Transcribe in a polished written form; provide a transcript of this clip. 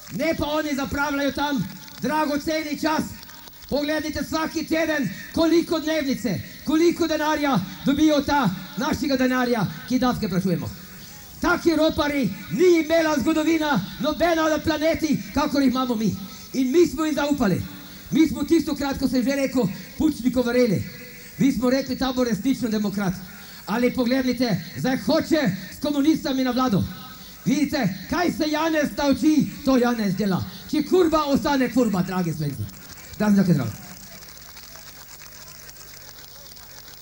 Ne pa oni zapravljajo tam dragoceni čas. Pogledajte svaki teden, koliko dnevnice, koliko denarja dobijo ta našega denarja, ki davke plačujemo. Taki ropari ni imela zgodovina nobena na planeti, kakor jih imamo mi. In mi smo jim zaupali. Mi smo tistokrat, ko sem že rekel, Pučniku verjeli. Mi smo rekli, ta bo resnično demokrat. Ali pogledajte, zdaj hoče s komunistami na vlado. Vidite, kaj se Janez nauči, to Janez dela. Če kurba ostane kurba, dragi Slovenci. Da sem tako zdrav.